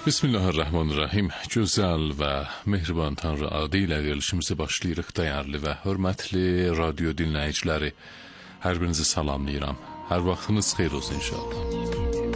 Bismillahirrahmanirrahim. Gözəl və mehriban Tanrı adı ilə verilişimizi başlayırıq. Dəyərli və hörmətli radio dinləyiciləri, hər birinizi salamlayıram. Hər vaxtınız xeyir olsun inşallah.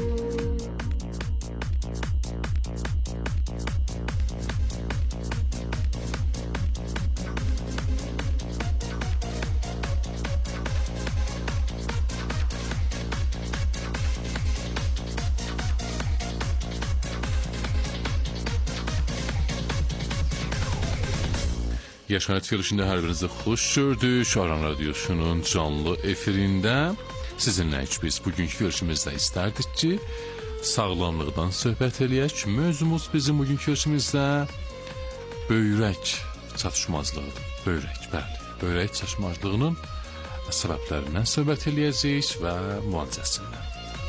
Yaşayət verilişində hər birinizi xoş gördük. Şaran Radiosunun canlı efirində sizinlə biz bugünkü verilişimizdə istərdik ki, sağlamlıqdan söhbət eləyək. Mövzumuz bizim bugünkü verilişimizdə böyrək çatışmazlığıdır. Böyrək çatışmazlığının səbəblərindən söhbət eləyəcəyik və müalicəsindən.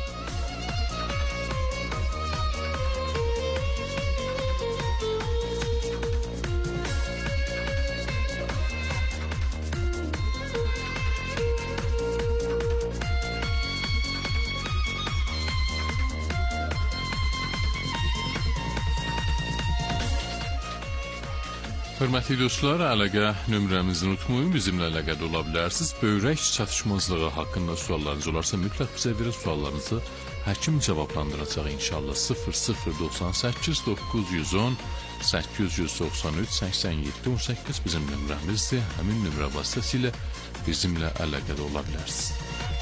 Hörmətli dostlar, əlaqə nömrəmizi unutmayın, bizimlə əlaqədə ola bilərsiniz. Böyrək çatışmazlığı haqqında suallarınız olarsa mütləq bizə verin, suallarınızı həkim cavablandıracaq inşallah. 0098 910 893 87 18 bizim nömrəmizdir. Həmin nömrə vasitəsilə bizimlə əlaqədə ola bilərsiniz.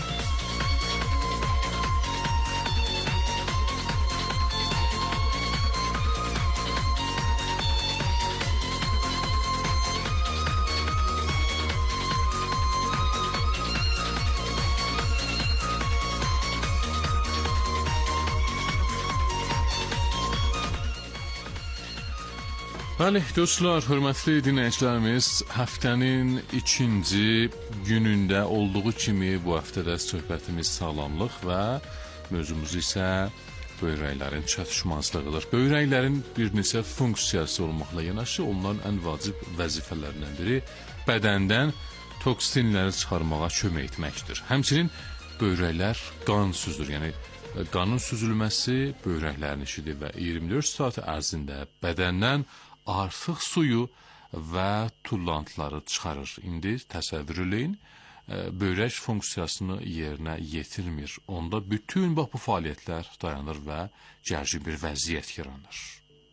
Bəli, dostlar, hörmətli dinləyicilərimiz, həftənin ikinci günündə olduğu kimi bu həftədə söhbətimiz sağlamlıq və mövzumuz isə böyrəklərin çatışmazlığıdır. Böyrəklərin bir neçə funksiyası olmaqla yanaşı, onların ən vacib vəzifələrindən biri bədəndən toksinləri çıxarmağa kömək etməkdir. Həmçinin böyrəklər qan süzür, yəni qanın süzülməsi böyrəklərin işidir və 24 saat ərzində bədəndən artıq suyu və tullantıları çıxarır. İndi təsəvvür eləyin, böyrək funksiyasını yerinə yetirmir. Onda bütün bu fəaliyyətlər dayanır və gərgin bir vəziyyət yaranır.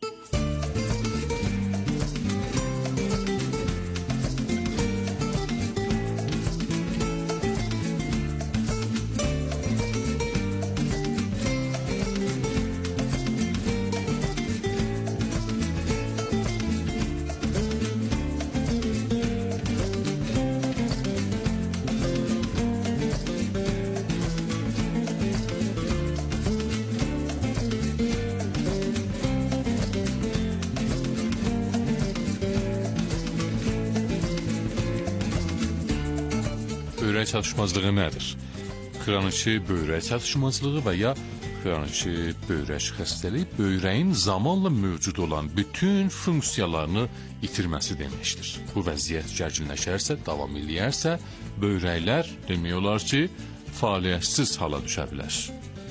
Böyrək çatışmazlığı nədir? Xroniki böyrək çatışmazlığı və ya xroniki böyrək xəstəliyi böyrəyin zamanla mövcud olan bütün funksiyalarını itirməsi deməkdir. Bu vəziyyət gərginləşərsə, davam eləyərsə, böyrəklər demək olar ki, fəaliyyətsiz hala düşə bilər.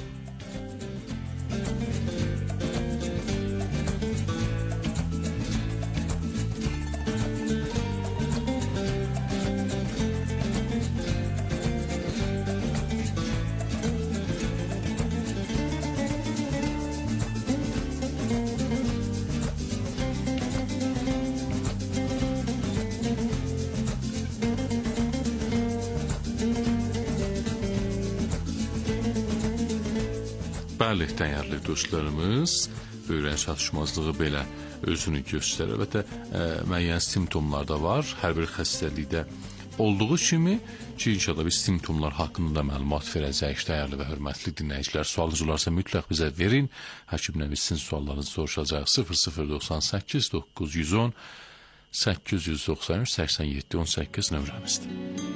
Bəli, dəyərli dostlarımız, böyrək çatışmazlığı belə özünü göstərir. Əlbəttə, müəyyən simptomlar da var. Hər bir xəstəlikdə olduğu kimi ki, inşallah biz simptomlar haqqında məlumat verəcəyik. Dəyərli və hörmətli dinləyicilər, sualınız olarsa mütləq bizə verin. Həkimlə biz sizin suallarınızı soruşacaq. 0098 910 893 87 18 nömrəmizdir.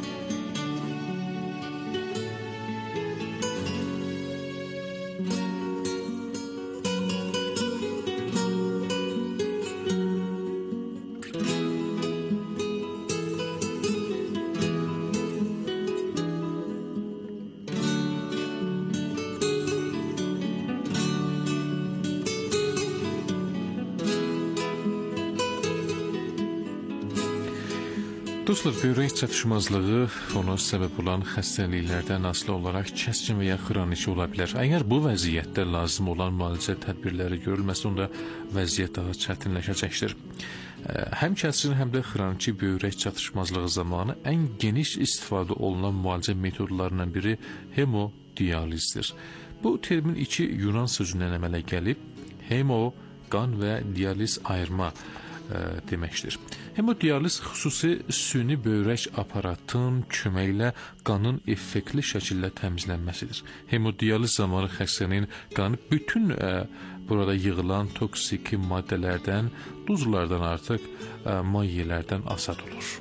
Dostlar, böbrək çatışmazlığı ona səbəb olan xəstəliklərdən asılı olaraq kəskin və ya xroniki ola bilər. Əgər bu vəziyyətdə lazım olan müalicə tədbirləri görülməsə, onda vəziyyət daha çətinləşəcəkdir. Həm kəskin, həm də xroniki böbrək çatışmazlığı zamanı ən geniş istifadə olunan müalicə metodlarından biri hemodializdir. Bu termin iki Yunan sözündən əmələ gəlib, hemo, qan və dializ ayırma deməkdir. Hemodializ xüsusi süni böbrək aparatın köməyi ilə qanın effektli şəkildə təmizlənməsidir. Hemodializ zamanı xəstənin qanı bütün burada yığılan toksiki maddələrdən, duzlardan artıq mayelərdən azad olur.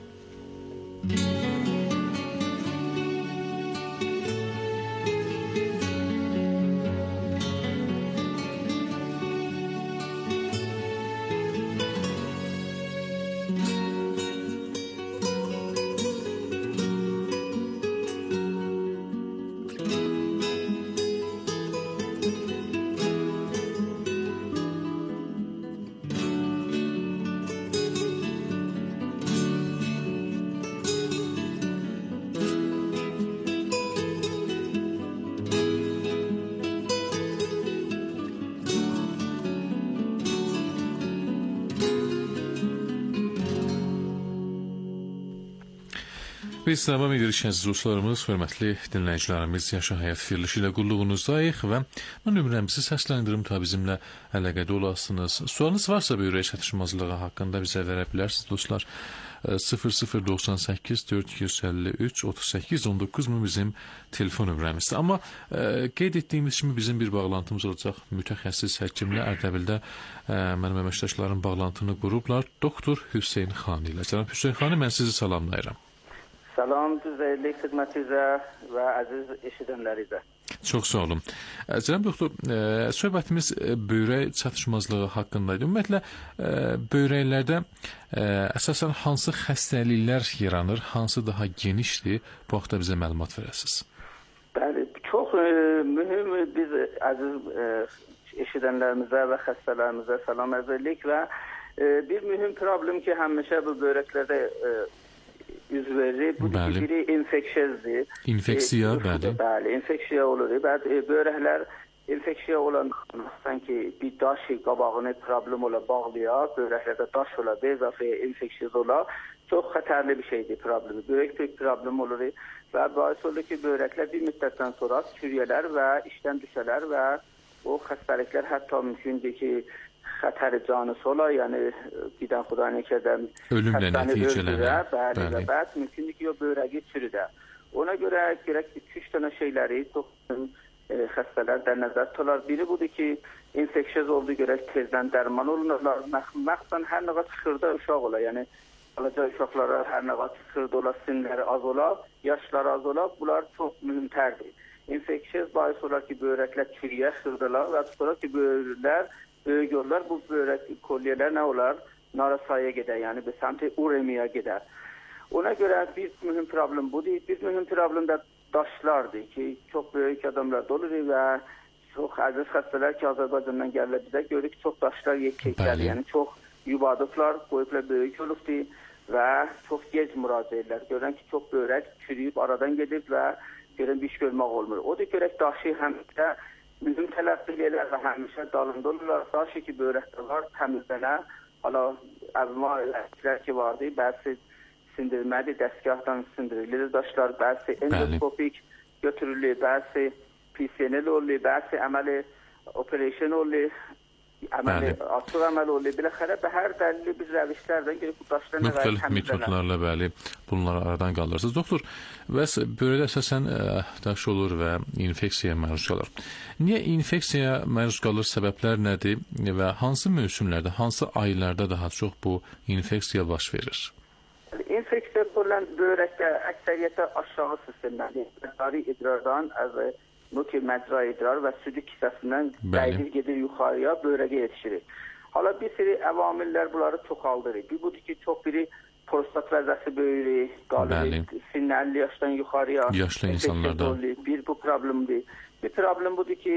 Biz davam edirik əziz dostlarımız, hörmətli dinləyicilərimiz, Yaşa Həyat verilişi ilə qulluğunuzdayıq və mən nömrəmizi səsləndirim ta bizimlə əlaqədə olasınız. Sualınız varsa böbrək çatışmazlığı haqqında bizə verə bilərsiniz dostlar. 0098 453 38 19 bizim telefon nömrəmizdir. Amma qeyd etdiyimiz kimi bizim bir bağlantımız olacaq. Mütəxəssis həkimlə Ərdəbildə mənim əməkdaşlarım bağlantını qurublar. Doktor Hüseyn Xan ilə. Cənab Hüseyn Xanı, mən sizi salamlayıram. Salam, düzeyli xidmətinizə və əziz eşidənlərinizə. Çox sağ olun. Cənab doktor, söhbətimiz böbrək çatışmazlığı haqqındaydı. Ümumiyyətlə, böbrəklərdə əsasən hansı xəstəliklər yaranır, hansı daha genişdir? Bu haqda bizə məlumat verəsiniz. Bəli, çox mühüm, biz əziz eşidənlərimizə və xəstələrimizə salam arz edirik və bir mühüm problem ki, həmişə bu böbrəklərdə üz verir. Bu biri infeksiyazdır. İnfeksiya, bəli. Bəli, infeksiya olur. Bəli, böbrəklər infeksiya olan sanki bir daş qabağını problem ola bağlayar, böbrəklərdə daş ola, bezafə infeksiyaz ola. Çox xətərli bir şeydir problemi. Böyük bir problem olur və bəis olur ki, böbrəklər bir müddətdən sonra çürüyələr və işdən düşələr və o xəstəliklər hətta mümkündür ki, xətəri canısı ola, yəni birdən xuda nəkədən ölümlə nəticələnər. Bəli, bəs mümkündür ki, o böbrəyi çürüdə. Ona görə gərək 2-3 dənə şeyləri xəstələr də nəzər tutarlar. Biri budur ki, infeksiyaz olduğu görə tezdən dərman olunurlar. Məxsən hər nə qədər xırda uşaq ola, yəni balaca uşaqlara hər nə qədər xırda ola, sinləri az ola, yaşları az ola, bunlar çox mühümtərdir. İnfeksiyaz bahis olar ki, böbrəklər çürüyə, xırdalar və sonra ki, böbrəklər böyük yollar, bu böbrək kolyelər nə olar? Narasaya gedər, yəni bir səmtə uremiya gedər. Ona görə bir mühüm problem budur. Bir mühüm problem də daşlardır ki, çox böyük adamlar olur və çox əziz xəstələr ki, Azərbaycandan gəlirlər bizə görürük ki, çox daşlar yekəklər, yəni çox yubadıblar, qoyublar böyük olubdur və çox gec müraciət edirlər. Görən ki, çox böbrək çürüyüb, aradan gedib və görən bir iş görmək olmur. O da görək daşı həmişə mühüm tələbdirlər və həmişə dalında olurlar. Daşı ki, böbrəklər var, təmizlənə. Hala, əvvəl ki vardı, bəzi sindirmədir, dəstgahdan sindirilir daşlar, bəzi endoskopik götürülür, bəzi PCNL olur, bəzi əməli operasyon olur, əməli açıq əməl olur. Biləxərə hər dəlili bir rəvişlərdən gəlib bu daşlar nə qədər müxtəlif metodlarla bəli, bunları aradan qaldırırsınız. Doktor, bəs böbrəkdə əsasən daş olur və infeksiyaya məruz qalır. Niyə infeksiyaya məruz qalır, səbəblər nədir və hansı mövsümlərdə, hansı aylarda daha çox bu infeksiya baş verir? İnfeksiya olan böbrəkdə əksəriyyətə aşağı sistemdən, məqdari idrardan, nuki məcra idrar və südük hissəsindən dəydir gedir yuxarıya, böbrəyə yetişir. Hala bir sürü əvamillər bunları çoxaldırır. Bir budur ki, çox biri prostat vəzəsi böyürür, qalib sinni 50 yaşdan yuxarıya yaşlı insanlarda. Bir bu problemdir. Bir problem budur ki,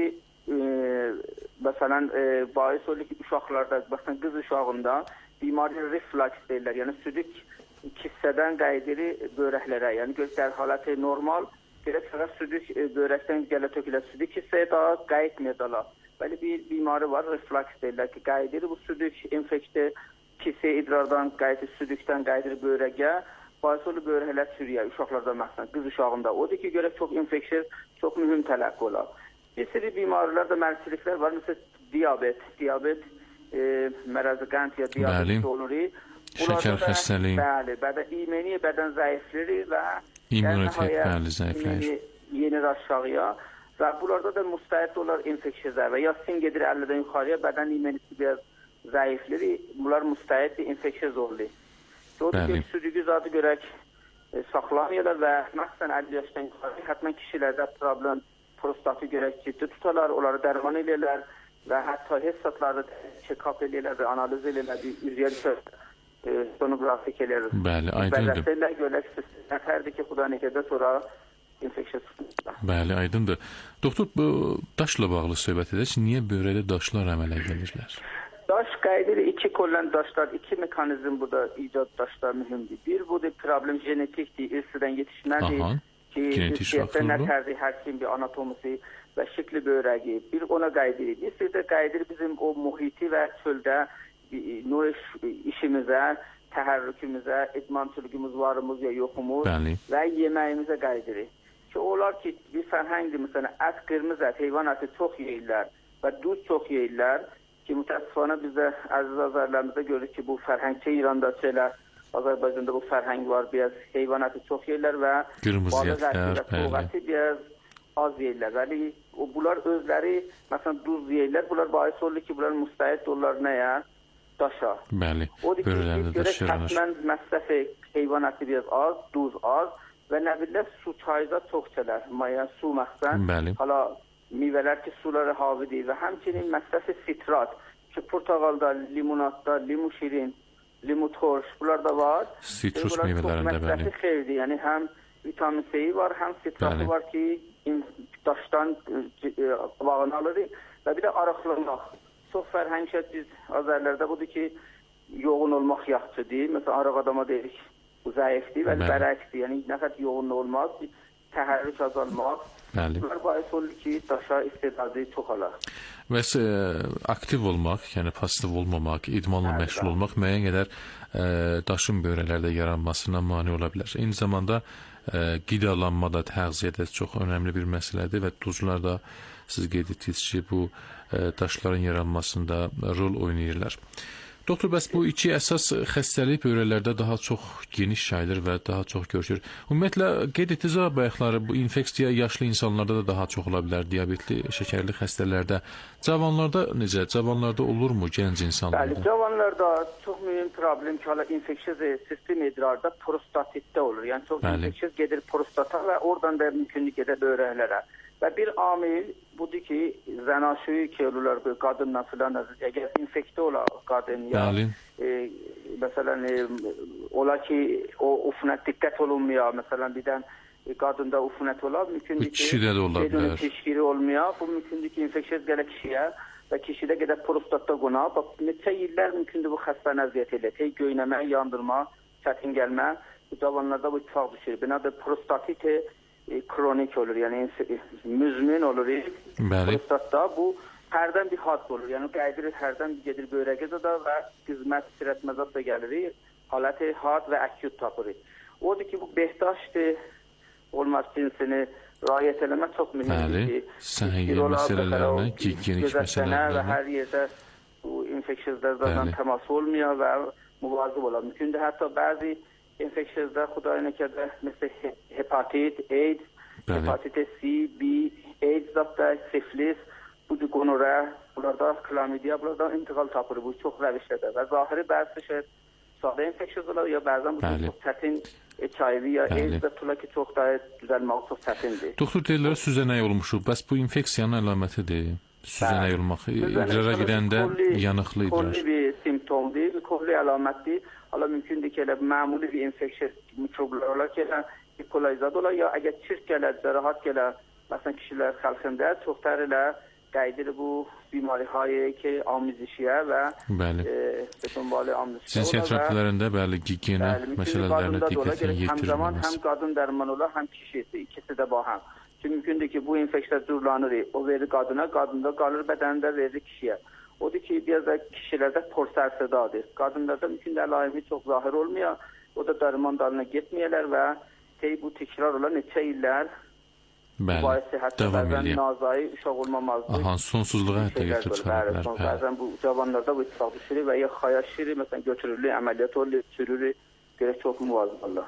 məsələn, bahis olur ki, uşaqlarda, məsələn, qız uşağında bimari reflaks deyirlər, yəni südük kisədən qaydiri börəklərə, yəni gözlər halatı normal, gerek fəqət südük börəkdən gələ tökülə südük kisəyə daha qayıtmıyorlar. Böyle bir bimarı var, reflaks deyirlər ki, qaydiri bu südük infekte kisəyə idrardan qayıtı südükdən qaydiri börəyə, Bayısolu börəklər sürüyə, uşaqlarda məsələn, qız uşağında. Odur ki, görək çox infeksiya, çox mühüm tələq olar. Bir sürü bimarlarda mərsiliklər var, məsələn, diyabet, mərəzi qənd ya diyabet olur. Şəkər xəstəliyi. Bəli, imeni bədən zəifləri və immunitet zəifləyir. Yenir aşağıya və bunlarda da müstəid olar infeksiya və ya sin gedir 50-dən yuxarıya, bədən imenisi biraz zəifləri, bunlar müstəid infeksiya olur. Odur ki, südügü zadı görək saxlamayırlar və məxsən 50 yaşdan yuxarı, hətmən kişilərdə problem prostatı görək ciddi tutarlar, onları dərman edirlər və hətta hesatlarda check-up edirlər və analiz edirlər, üzəri sonografik edirlər. Bəli, aydındır. Bəzəklərlə görək nəfərdir ki, xuda nekədə sonra infeksiya tutarlar. Bəli, aydındır. Doktor, bu daşla bağlı söhbət edək. Niyə börəkdə daşlar əmələ gəlirlər? Daş qaydiri iki kollən daşlar, iki mekanizm burada icad daşlar mühümdür. Bir budur problem genetikdir, irsiden yetişmədir ki, cinsiyətdə nətərdir, hər kim bir anatomisi və şəkli börəyi. Bir ona qaydiri. Bir sürü qaydiri bizim o mühiti və çöldə işimizə, təhərrükümüzə, idmançılığımız varımız ya yoxumuz və yeməyimizə qaydiri. Ki, olar ki, bir fərhəngdir, məsələn, ət, qırmızı ət, heyvan əti çox yeyirlər və duz çox yeyirlər. Ki, mütəssifana bizdə əziz azərlərimizdə görürük ki, bu fərhəngçə İranda şeylər, Azərbaycanda bu fərhəng var, biraz heyvan əti çox yeyirlər və balıq əti və toğ əti biraz az yeyirlər. Bəli, bunlar özləri, məsələn, duz yeyirlər, bunlar bahis olur ki, bunlar müstəid olurlar nəyə? Daşa. Bəli, börəklərdə daş yaranır. Həttmən məsrəf heyvan əti biraz az, duz az və nə bilirlər, su çayda çox çələr. Maya, su məxsən. Bəli. Hala, meyvələr ki, sulara havidir və həmçinin məsrəfi sitrat ki, portağalda, limonatda, limu şirin, limu torş, bunlar da var. Sitrus meyvələrində, bəli. Məsrəfi xeyirdir, yəni həm vitamin C-yi var, həm sitratı var ki, daşdan bağını alır və bir də arıqlamaq. Çox fərhəngşət biz Azərlərdə budur ki, yoğun olmaq yaxşıdır. Məsələn, arıq adama deyirik, bu zəifdir və bərəksdir. Yəni, nə qədər yoğun olmaz, təhərrük azalmaq. Bunlar bahis olur ki, daşa istedadı çox alar. Və aktiv olmaq, yəni pasiv olmamaq, idmanla məşğul olmaq müəyyən qədər daşın börəklərdə yaranmasına mane ola bilər. Eyni zamanda qidalanmada, təğziyyədə çox önəmli bir məsələdir və duzlar da siz qeyd etdiniz ki, bu daşların yaranmasında rol oynayırlar. Doktor, bəs bu iki əsas xəstəlik börəklərdə daha çox geniş yayılır və daha çox görüşür. Ümumiyyətlə, qeyd etdiniz bayaqları, bu infeksiya yaşlı insanlarda da daha çox ola bilər, diabetli, şəkərli xəstələrdə. Cavanlarda necə? Cavanlarda olurmu, gənc insanlarda? Bəli, cavanlarda çox mühüm problem ki, hala infeksiya sistem idrarda prostatitdə olur. Yəni, çox infeksiya gedir prostata və oradan da mümkünlük edə börəklərə. Və bir amil budur ki, zənaşüyü ki, olurlar qadınla filan, əgər infekte olar qadın ya, məsələn, ola ki, o ufunət diqqət olunmuyor, məsələn, birdən qadında ufunət olar, mümkündür ki, kişidə də ola bilər. Teşkiri olmuyor, bu mümkündür ki, infeksiya gələ kişiyə və kişidə qədər prostatda qona, neçə illər mümkündür bu xəstəni əziyyət elə, göynəmə, yandırma, çətin gəlmə, bu cavanlarda bu ittifaq düşür. Binadır prostatit kronik olur, yəni müzmin olur. Prostatda bu hərdən bir had olur, yəni qaydirir, hərdən gedir börəqədə də və qizmət, sirətməzat da gəlir, haləti had və əkyut tapır. Odur ki, bu behdaşdır, olmaz cinsini rayət eləmək çox mühümdür ki, səhiyyə məsələlərinə, gigiyenik məsələlərinə və hər yerdə bu infeksiyazlardan təmas olmuyor və müvazib olar. Mümkündür, hətta bəzi infeksiyazlar xudayına kədə, məsəl hepatit, AIDS, hepatitis C, B, AIDS da, siflis, budur qonora, bunlarda klamidiya, bunlarda intiqal tapır, bu çox rəvişlədə və zahiri bəzi şey sadə infeksiyazlar ya bəzən bu çox çətin HIV ya AIDS da tula ki, çox da düzəlmək çox çətindir. Doktor, deyirlər, süzənək olmuşuq, bəs bu infeksiyanın əlamətidir? Süzənək olmaq, idrara gedəndə yanıqlı idrar. Kolli bir simptomdur, kolli əlamətdir. Hala mümkündür ki, elə məmuli bir infeksiya mikroblar olar ki, elə hipolizad olar ya əgər çirk gələr, cərahat gələr, məsələn, kişilər xəlqində çoxlar elə دلیل bu بیماری‌هایی که آمیزشیه و به دنبال آمیزش cinsiyət rəbtlərində bəli gigiyena məsələlərinə diqqətin همزمان yetirilməsi. هم qadın dərman olar, hem kişisi, ikisi də baham. Çünki mümkündür ki, bu infeksiya cürlanır, o verir qadına, qadında qalır, bədənində verir kişiyə. Odur ki, biraz da kişilərdə porsərsidadır. Qadınlarda mümkün əlayimi çox zahir olmuyor. O da dərman dalına getməyələr və bu təkrar olan neçə illər Bəli, davam edir. Nazayı uşaq olmamazdır. Aha, sonsuzluğa hətta gətirib çıxarırlar. Bəzən bu cavanlarda bu ittifaq düşürür və ya xaya şirir, məsələn götürülür, əməliyyat olunur, sürülür, görə çox müvazibdirlər.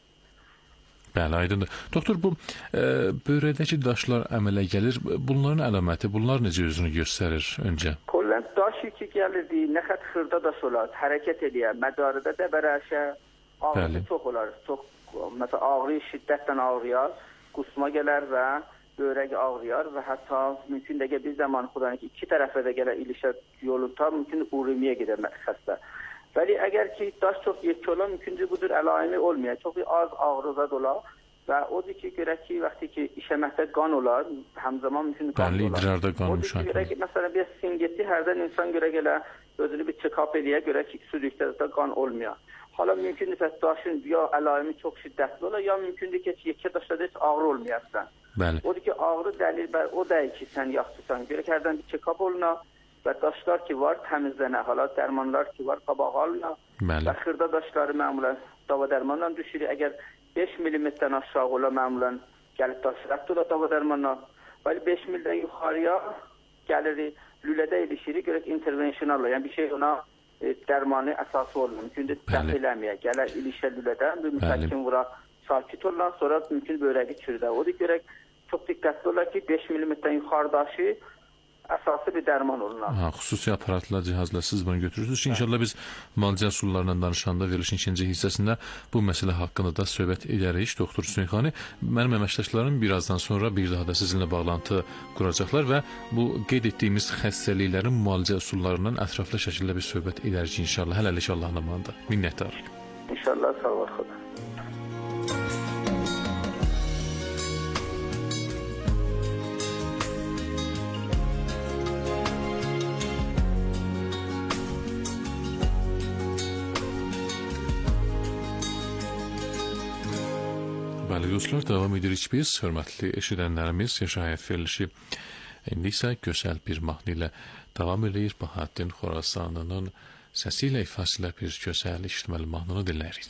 Bəli, aydındır. Doktor, bu böyrəkdəki daşlar əmələ gəlir. Bunların əlaməti, bunlar necə özünü göstərir öncə? Kollən daşı ki gəlirdi, nə xət xırda daş olar, hərəkət edir, mədarədə də bərəşə, ağrı çox olar. Çox, məsələn, ağrı şiddətlə ağrıyar, qusma gələr və böyrək ağrıyar və hətta mümkün də ki, bir zaman xudanın ki, iki tərəfə də gələr ilişə yolunda, mümkün uremiyə gedir xəstə. Bəli, əgər ki, daş çox yetki olan, mümkündür budur, əlayimi olmayır. Çox az ağrıza dolar və odur ki, görək ki, vaxtı ki, işəməkdə qan olar, həmzaman mümkün qan olar. Bəli, idrarda qan müşahidə. Görək ki, məsələn, bir singetli hərdən insan görək elə özünü bir check-up eləyə, görək ki, sürükdə də qan olmuyor. Hala mümkündür ki, daşın ya əlayimi çox şiddətli olar, ya mümkündür ki, yekə daşda heç ağrı olmayarsan. Bəli. Odur ki, ağrı dəlil, o deyil ki, sən yaxşısan. Görək hərdən bir check-up oluna və daşlar ki var, təmizlənə, hala dərmanlar ki var, qabağa alına və xırda daşları məmulən dava dərmanla düşürür. Əgər 5 mm-dən aşağı ola məmulən gəlib daş rəbt ola dava dərmanla, bəli 5 mm-dən yuxarıya gəlir, lülədə ilişirik, görək intervensionalla, yəni bir şey ona dərmanı əsası olmur. Mümkündür dəf eləməyə, gələr ilişə lülədən, bir mütəkin vura sakit olan, sonra mümkün böyrəyi çürüdə. Odur görək, çox diqqətli olar ki, 5 mm-dən yuxarı daşı əsası bir dərman olunur. Xüsusi aparatlar, cihazlar siz bunu götürürsünüz. İnşallah biz müalicə üsullarından danışanda verilişin ikinci hissəsində bu məsələ haqqında da söhbət edərik. Doktor Hüseynxani, mənim əməkdaşlarım birazdan sonra bir daha da sizinlə bağlantı quracaqlar və bu qeyd etdiyimiz xəstəliklərin müalicə üsullarından ətraflı şəkildə bir söhbət edərik inşallah. Hələlik Allahın amanında. Minnətdarıq. İnşallah, sağ olun. Bəli, dostlar, davam edirik biz. Hörmətli eşidənlərimiz, Yaşayət verilişi indi isə gözəl bir mahnı ilə davam edir. Bahattin Xorasanının səsi ilə ifasıyla bir gözəl işitməli mahnını dinləyirik.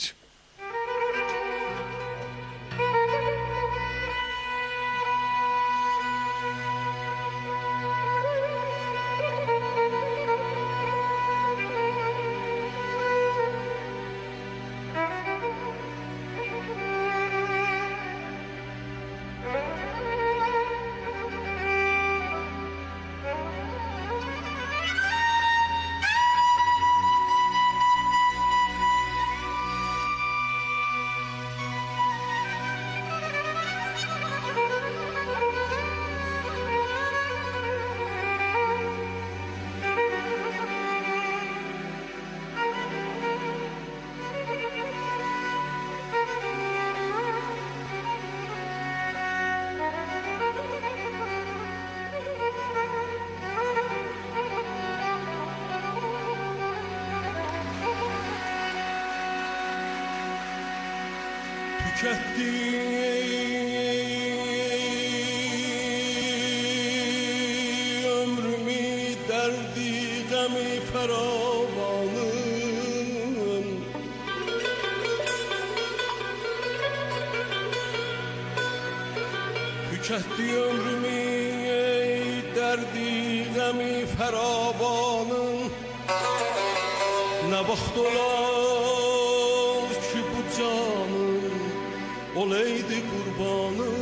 Ömrümü derdi gemi feravanım tüketti ömrümü derdi gemi feravanım ne vaxt olar ki bu canım olaydı kurbanım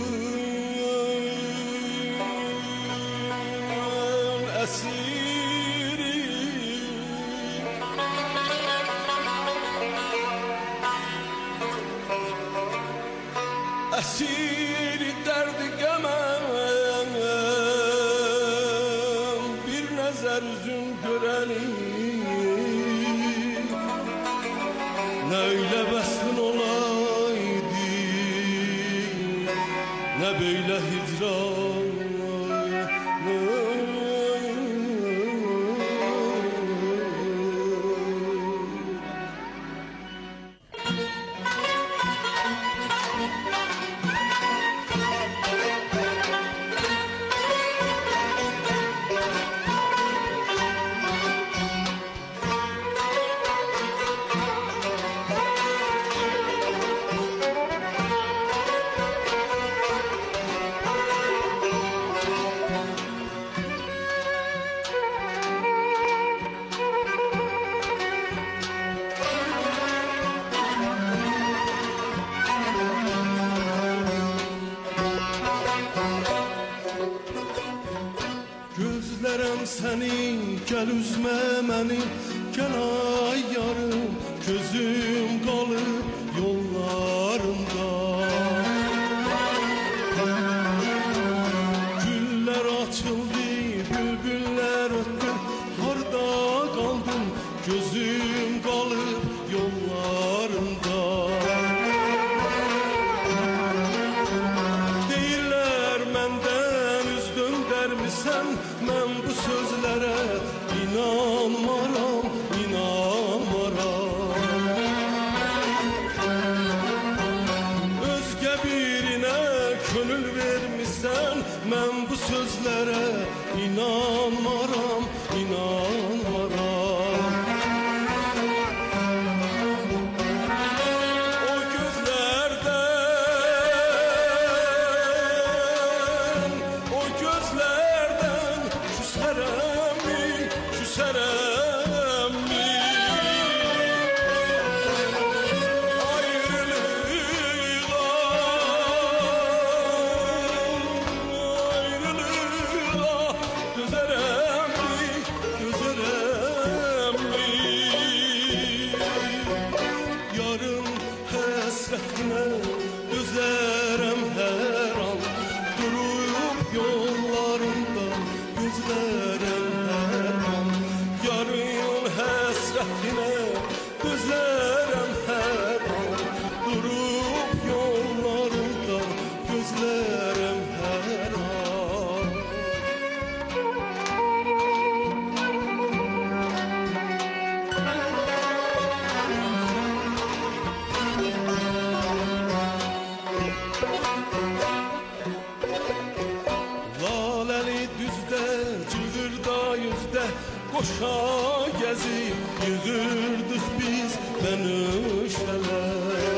esir derdi gemem bir nezer üzüm görelim ne öyle beslin olaydı ne böyle hicran səni, gəl üzmə məni, gəl ay yarım, gözüm qalıb yollarında. Güller açıldı, bülbüller öttü, harda kaldım, gözüm kalır yollarında. Deyirlər məndən üz döndərmisən, mən bu sözlərə inanmaram, inanmaram. Özgə birinə könül vermisən, mən bu sözlərə inanmaram, inanmaram. O gözlərdən küsərəmmi, küsərəmmi? Ayrılığa dözərəmmi, dözərəmmi? Yarın həsrətinə dözərəm hər an, durub yollarında gözlərəm hər an. Yarın həsrətinə dözərəm hər an, durub yollarında gözlərəm hər an. Laleli düzde, cığırda yüzde, koşa gezip yüzürdük biz menüşeler.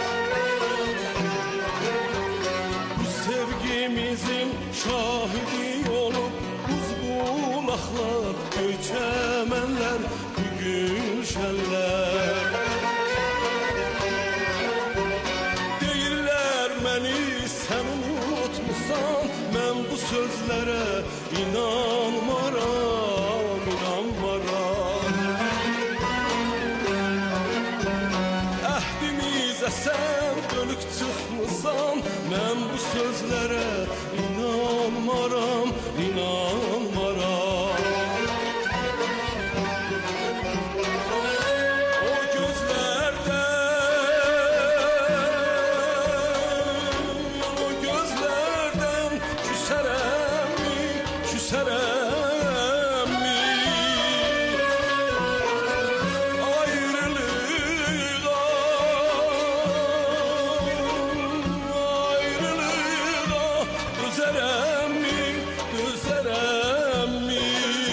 Bu sevgimizin şahidi olup buz bulaklar, göçemenler, bugün şeller. Deyirlər məni sən unutmusan, mən bu sözlərə inanmaram, inanmaram. Əhdimizə sən dönük çıxmısan, mən bu sözlərə inanmaram, inanmaram. O gözlərdən küsərəmmi, küsərəmmi? Ayrılığa dözərəmmi, dözərəmmi?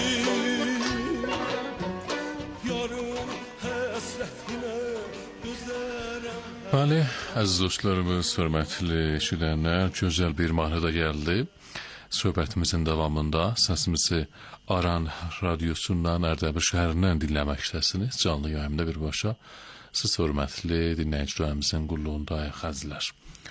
Yarın həsrətinə dözərəm. Bəli, əziz dostlarımız, hörmətli eşidənlər, gözəl bir mahnıda gəldi. Söhbətimizin davamında səsimizi Aran radiosundan, Ərdəbil şəhərindən dinləməkdəsiniz. Canlı yayımda birbaşa siz hörmətli dinləyicilərimizin qulluğunda xəzlər.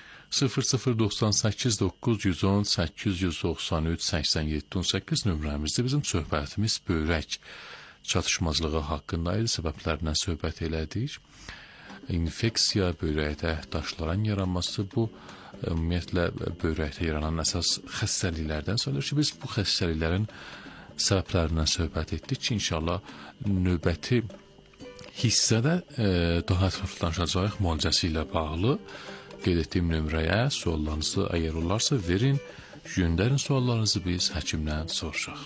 0098 910 893 87 18 nömrəmizdə bizim söhbətimiz böyrək çatışmazlığı haqqında idi. Səbəblərindən söhbət elədik. İnfeksiya, böyrəkdə daşların yaranması bu ümumiyyətlə böyrəkdə yaranan əsas xəstəliklərdən sayılır ki, biz bu xəstəliklərin səbəblərindən söhbət etdik ki, inşallah növbəti hissədə daha ətraflı danışacağıq müalicəsi ilə bağlı. Qeyd etdiyim nömrəyə suallarınızı əgər olarsa verin, göndərin suallarınızı, biz həkimdən soruşaq.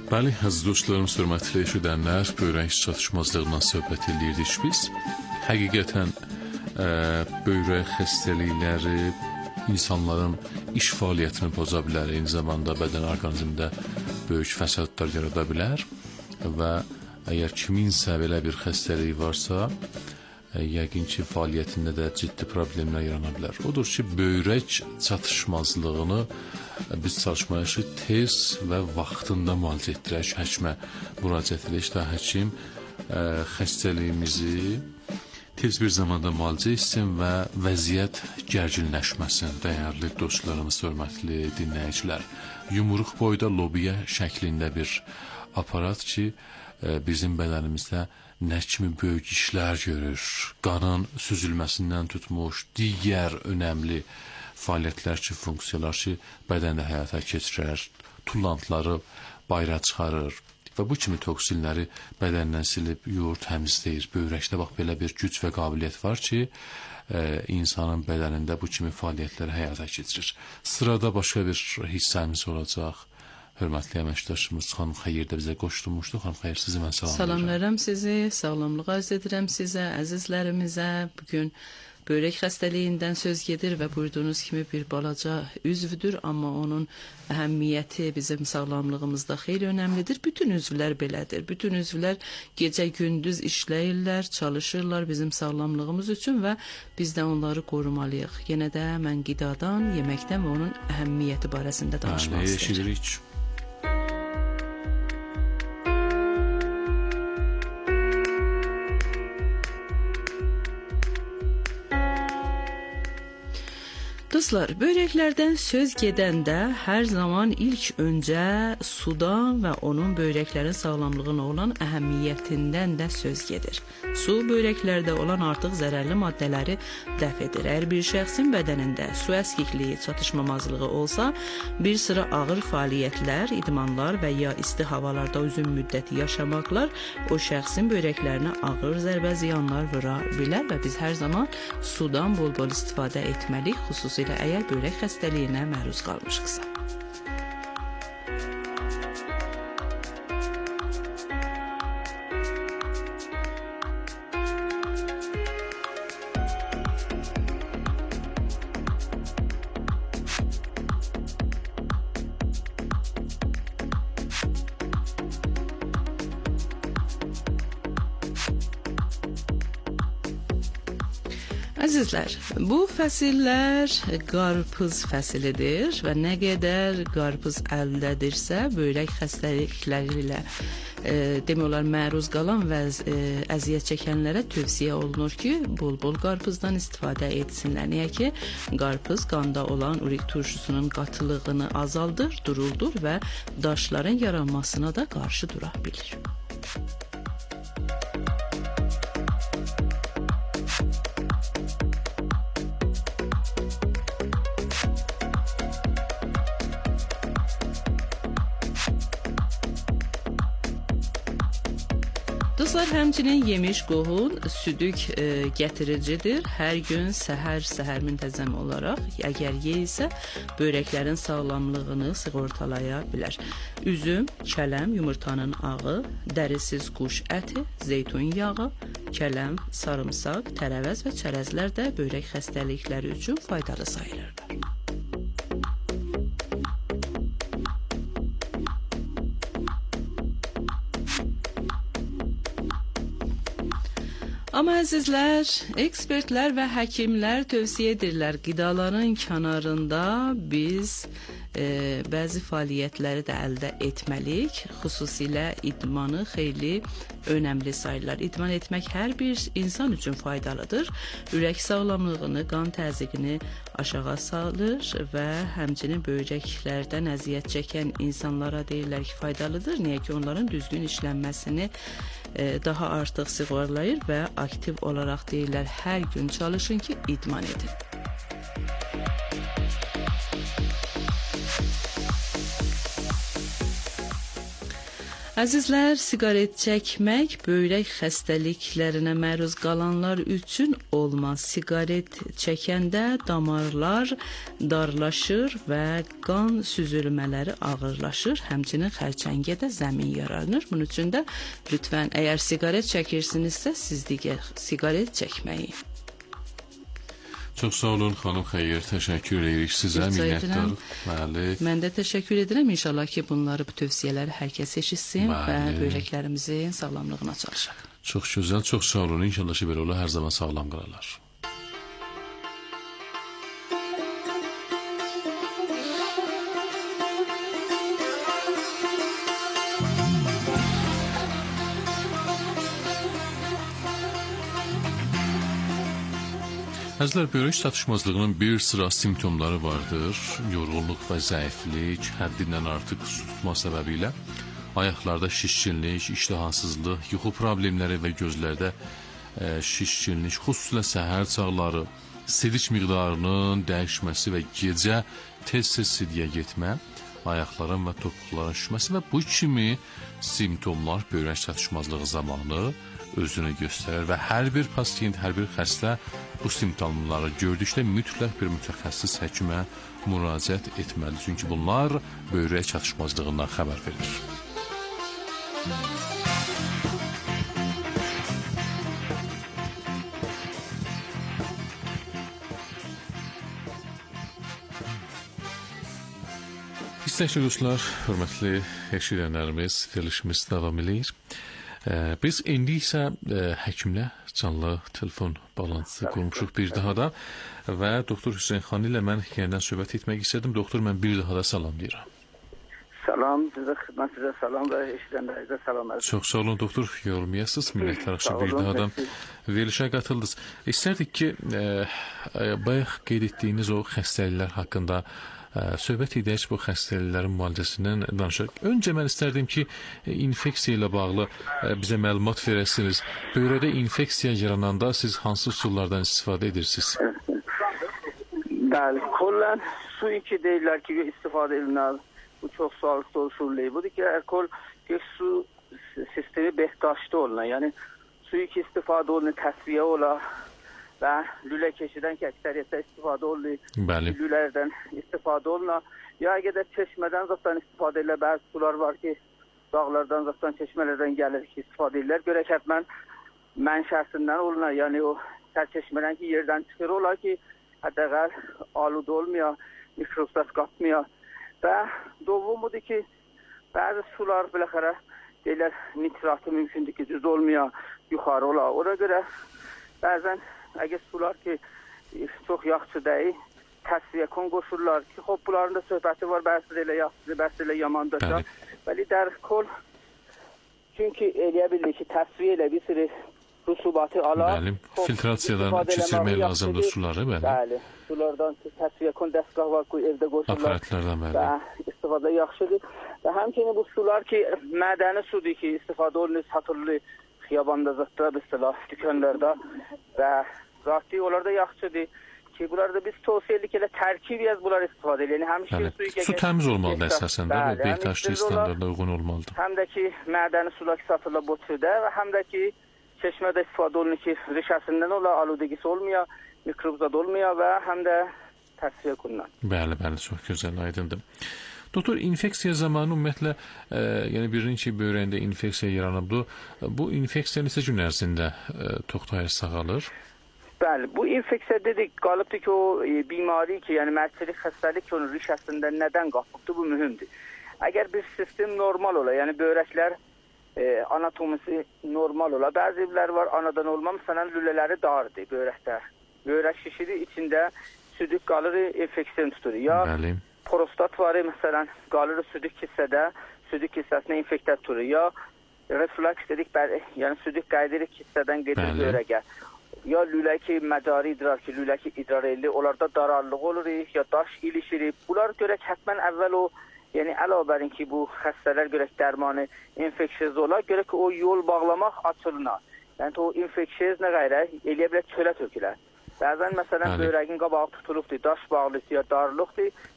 Bəli, əziz dostlarımız, hörmətli eşidənlər, böyrək çatışmazlığından söhbət edirdik biz. Həqiqətən böyrək xəstəlikləri insanların iş fəaliyyətini poza bilər, eyni zamanda bədən orqanizmdə böyük fəsadlar yarada bilər və əgər kiminsə belə bir xəstəliyi varsa, yəqin ki, fəaliyyətində də ciddi problemlər yarana bilər. Odur ki, böyrək çatışmazlığını biz çalışmayı tez və vaxtında müalicə etdirək, həkimə müraciət edirik də həkim xəstəliyimizi tez bir zamanda müalicə etsin və vəziyyət gərginləşməsin. Dəyərli dostlarımız, hörmətli dinləyicilər, yumruq boyda lobiya şəklində bir aparat ki, bizim bədənimizdə nə kimi böyük işlər görür, qanın süzülməsindən tutmuş, digər önəmli fəaliyyətlər ki, funksiyalar ki, bədəndə həyata keçirər, tullantıları bayıra çıxarır və bu kimi toksinləri bədəndən silib, yuyur, təmizləyir. Böyrəkdə bax, belə bir güc və qabiliyyət var ki, insanın bədənində bu kimi fəaliyyətləri həyata keçirir. Sırada başqa bir hissəmiz olacaq. Hörmətli əməkdaşımız Xanım Xeyir də bizə qoşulmuşdu. Xanım Xeyir, sizi mən salamlayıram. Salamlayıram sizi, sağlamlıq arz edirəm sizə, əzizlərimizə. Bugün böyrək xəstəliyindən söz gedir və buyurduğunuz kimi bir balaca üzvdür, amma onun əhəmiyyəti bizim sağlamlığımızda xeyli önəmlidir. Bütün üzvlər belədir. Bütün üzvlər gecə-gündüz işləyirlər, çalışırlar bizim sağlamlığımız üçün və biz də onları qorumalıyıq. Yenə də mən qidadan, yeməkdən və onun əhəmiyyəti barəsində danışmaq istəyirəm. Dostlar, böyrəklərdən söz gedəndə hər zaman ilk öncə sudan və onun böyrəklərin sağlamlığına olan əhəmiyyətindən də söz gedir. Su böyrəklərdə olan artıq zərərli maddələri dəf edir. Əgər bir şəxsin bədənində su əskikliyi, çatışmamazlığı olsa, bir sıra ağır fəaliyyətlər, idmanlar və ya isti havalarda uzun müddət yaşamaqlar o şəxsin böyrəklərinə ağır zərbə ziyanlar vura bilər və biz hər zaman sudan bol-bol istifadə etməliyik, xüsusilə əgər böyrək xəstəliyinə məruz qalmışıqsa. Əzizlər, bu fəsillər qarpız fəsilidir və nə qədər qarpız əldə-dirsə, böyrək xəstəlikləri ilə demək olar məruz qalan və əziyyət çəkənlərə tövsiyə olunur ki, bol-bol qarpızdan istifadə etsinlər. Niyə ki, qarpız qanda olan urik turşusunun qatılığını azaldır, duruldur və daşların yaranmasına da qarşı dura bilir. Dostlar, həmçinin yemiş qohun südük gətiricidir. Hər gün səhər müntəzəm olaraq, əgər yeyilsə, böyrəklərin sağlamlığını sığortalaya bilər. Üzüm, kələm, yumurtanın ağı, dərisiz quş əti, zeytun yağı, kələm, sarımsaq, tərəvəz və çərəzlər də böyrək xəstəlikləri üçün faydalı sayılırlar. Amma əzizlər, ekspertlər və həkimlər tövsiyə edirlər, qidaların kənarında biz bəzi fəaliyyətləri də əldə etməliyik, xüsusilə idmanı xeyli önəmli sayılır. İdman etmək hər bir insan üçün faydalıdır. Ürək sağlamlığını, qan təzyiqini aşağı salır və həmçinin böyrəklərdən əziyyət çəkən insanlara deyirlər ki, faydalıdır. Niyə ki, onların düzgün işlənməsini daha artıq sığorlayır və aktiv olaraq deyirlər, hər gün çalışın ki, idman edin. Əzizlər, siqaret çəkmək böyrək xəstəliklərinə məruz qalanlar üçün olmaz. Siqaret çəkəndə damarlar darlaşır və qan süzülmələri ağırlaşır. Həmçinin xərçəngə də zəmin yaranır. Bunun üçün də lütfən əgər siqaret çəkirsinizsə, siz digər siqaret çəkməyin. Çox sağ olun xanım Xeyir, təşəkkür edirik sizə, minnətdarıq. Bəli. Mən də təşəkkür edirəm. İnşallah ki, bunları, bu tövsiyələri hər kəs eşitsin və böyrəklərimizin sağlamlığına çalışaq. Çox gözəl, çox sağ olun. İnşallah ki, belə olar, hər zaman sağlam qalarlar. Əzizlər, böyrək çatışmazlığının bir sıra simptomları vardır. Yorğunluq və zəiflik, həddindən artıq su tutma səbəbi ilə ayaqlarda şişkinlik, iştahasızlıq, yuxu problemləri və gözlərdə şişkinlik, xüsusilə səhər çağları, sidik miqdarının dəyişməsi və gecə tez-tez sidiyə getmə, ayaqların və topuqların şişməsi və bu kimi simptomlar böyrək çatışmazlığı zamanı özünü göstərir və hər bir pasiyent, hər bir xəstə bu simptomları gördükdə mütləq bir mütəxəssis həkimə müraciət etməli. Çünki bunlar böyrək çatışmazlığından xəbər verir. İstəkli dostlar, hörmətli eşidənlərimiz, verilişimiz davam edir. Biz indi isə həkimlə canlı telefon bağlantısı qurmuşuq bir daha da və doktor Hüseyn xan ilə mən yenidən söhbət etmək istədim. Doktor, mən bir daha da salam deyirəm. Salam, sizə salam və eşidənlərinizə salam. Çox sağ olun doktor, yorulmayasınız. Minnətdarıq ki, bir daha da verilişə qatıldınız. İstərdik ki, bayaq qeyd etdiyiniz o xəstəliklər haqqında söhbət edək, bu xəstəliklərin müalicəsindən danışaq. Öncə mən istərdim ki, infeksiya ilə bağlı bizə məlumat verəsiniz. Böyrədə infeksiya yarananda siz hansı üsullardan istifadə edirsiniz? Bəli, kollən su iki deyirlər ki, istifadə edilir. Bu çox sağlıqlı usuldur. Budur ki, alkol su sistemi behdaşlı olunur. Yəni su iki istifadə olunur, təsviyə olar. Və lülə keçidən ki, əksəriyyətdə istifadə olunur. Bəli. Lülərdən istifadə olunur. Ya qədər çeşmədən zaten istifadə edilir. Bəzi sular var ki, dağlardan zaten çeşmələrdən gəlir ki, istifadə edirlər. Görək həttəmən mənşəsindən olunur. Yəni o sərçeşmədən ki, yerdən çıxır olar ki, həddəqəl aludə olmuyor, mikrobsat qatmıyor. Və doğum budur ki, bəzi sular biləxərə deyirlər, nitratı mümkündür ki, düz olmuyor, yuxarı olar. Ona görə bəzən əgər sular ki, çox yaxşı deyil, təsviyə kon qoşurlar ki, bunların da söhbəti var, bəzi elə yaxşıdır, bəzi elə yamandır. Bəli, dərkol, çünki eləyə bildik ki, təsviyə elə bir sürü rusubatı alar. Bəli, filtrasiyadan keçirmək lazımdır suları, bəli. Bəli, sulardan təsviyə kon dəstgah var ki, evdə qoşurlar. Aparatlardan, bəli. Və istifadə yaxşıdır. Və həmçinin bu sular ki, mədəni sudur ki, istifadə olunur, satılır. Xiyabanda zatlar, mesela dükkanlarda və zati onlarda yaxşıdır ki, bunlarda biz tövsiyə edirik elə tərkib yaz bunlar istifadə edir. Yəni həmişə su təmiz olmalıdır əsasən də və behdaşlı standartlara uyğun olmalıdır. Həm də ki, mədəni sular satılır Bakıda və həm də ki, çeşmədə istifadə olunur ki, rişəsindən olar, aludəgisi olmuyor, mikrobzad olmuyor və həm də təsviyə qulunan. Bəli, çox gözəl, aydındır. Doktor, infeksiya zamanı ümumiyyətlə, yəni birinin ki, böyrəyində infeksiya yaranıbdır, bu infeksiya neçə gün ərzində toxtayır, sağalır? Bəli, bu infeksiya dedik, qalıbdır ki, o bimari ki, yəni mərkəlik xəstəlik ki, onun rişəsində nədən qapıbdır, bu mühümdür. Əgər bir sistem normal ola, yəni böyrəklər anatomisi normal ola, bəzi evlər var, anadan olma, məsələn, lülələri dardır böyrəkdə. Böyrək şişidir, içində südük qalır, infeksiyon tutur. Ya Bəli. Prostat var, məsələn, qalır südük hissədə, südük hissəsinə infeksiya tutur. Ya refleks dedik, yəni südük qayıdırıq hissədən gedir böyrəyə. Ya lüləki məcari idrar ki, lüləki idrar elli, onlarda dararlıq olur, ya daş ilişir. Bunlar görək həttəmən əvvəl o, yəni əlavərin ki, bu xəstələr görək dərmanı infeksiyoz olar, görək ki, o yol bağlamaq açılına. Yəni o infeksiyoz nə qayrə, eləyə bilər çölə tökülər. Bəzən məsələn böyrəyin qabağı tutuluqdur, daş bağlıdır ya darlıqdır.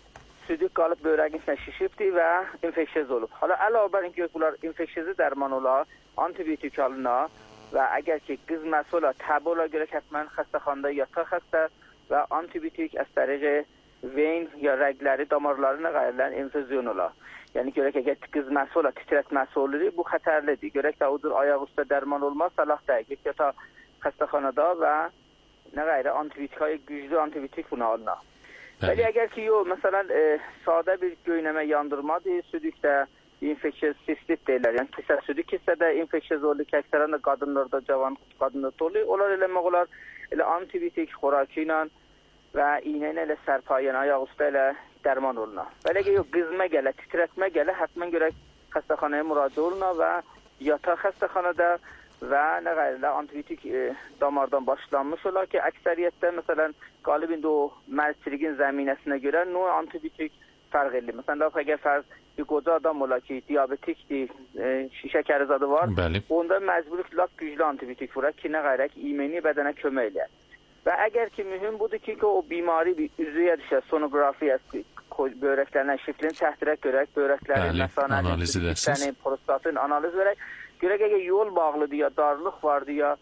südük qalıb börəyin içinə şişibdir və infeksiya olub. Hala əlavə ki, bunlar infeksiya dərman olar, antibiotik alına və əgər ki qızməsi olar, təbi olar görə həttəmən xəstəxanada yataq xəstə və antibiotik az təriqə vein ya rəqləri, damarlarına qayırlanan infüzyon olar. Yəni görək əgər qızməsi olar, titrətməsi olur, bu xətərlidir. Görək də odur ayaq üstə dərman olmaz, salah dəqiq yata xəstəxanada və nə qayırı antibiotik, güclü antibiotik buna alına. Bəli, əgər ki, yox, məsələn, sadə bir göynəmə yandırmadır, südükdə infeksiya sistit deyirlər. Yəni, kisə südük hissədə infeksiya olur ki, əksərən də qadınlarda, cavan qadınlarda olur. Onlar eləmək olar, elə antibiotik xorakı ilə və iğnə ilə sərpayən, yəni, ayaq üstə ilə dərman oluna. Bəli, əgər yox, qızmə gələ, titrətmə gələ, həttəmən görək xəstəxanaya müraciət oluna və yataq xəstəxanada və nə qayırlar, antibiotik damardan başlanmış olar ki, əksəriyyətdə, məsələn, qalib indi o mərçiliyin zəminəsinə görə növ antibiotik fərq edir. Məsələn, əgər fərq bir qoca adam olar ki, diabetikdir, şəkəri zadı var, bəli, onda məcburiq lap güclü antibiotik vuraq ki, nə qayıraq, imeni bədənə kömək eləyər. Və əgər ki, mühüm budur ki, o bimari bir üzüyə düşər, sonografiya, börəklərindən şiflini çəkdirək görək, börəklərin, məsələn, prostatın analiz verək. Görək, əgər yol bağlıdır ya, darlıq vardır ya,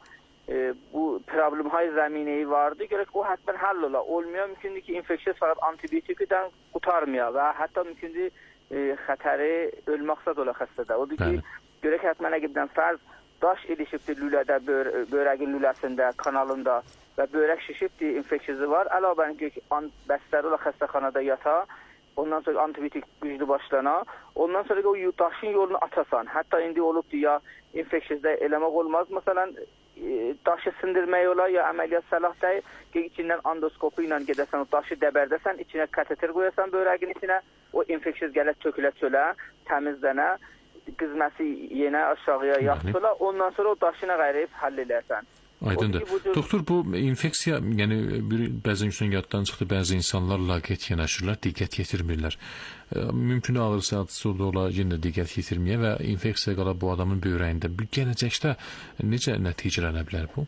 bu problemhay zəmineyi vardır, görək, o həttən həll ola. Olmuyor, mümkündür ki, infeksiya fəqət antibiotikdən qutarmıyor və hətta mümkündür xətəri ölmaqsad ola xəstədə. Odur ki, görək, həttən əqibdən fərz daş ilişibdir lülədə, börəqin lüləsində, kanalında və börək şişibdir, infeksiyası var. Əlavən ki, bəstəri ola xəstəxanada yata, ondan sonra antibiotik güclü başlana, ondan sonra o daşın yolunu atasan. Hətta indi olubdur ya, infeksiyada eləmək olmaz. Məsələn, daşı sindirmək olar ya əməliyyat səlah deyil ki, içindən endoskopu ilə gedəsən, o daşı dəbərdəsən, içinə kateter qoyasan börəqin içinə, o infeksiya gələ tökülə çölə, təmizlənə, qızməsi yenə aşağıya yaxşıla, ondan sonra o daşına qayrayıb həll edərsən. Aydındır. Doktor, bu infeksiya, yəni bəzən üçün yaddan çıxdı, bəzi insanlar laqeyd yanaşırlar, diqqət yetirmirlər. Mümkün ağır sadısı olar, yenə diqqət yetirməyə və infeksiya qala bu adamın börəyində. Gələcəkdə necə nəticələnə bilər bu?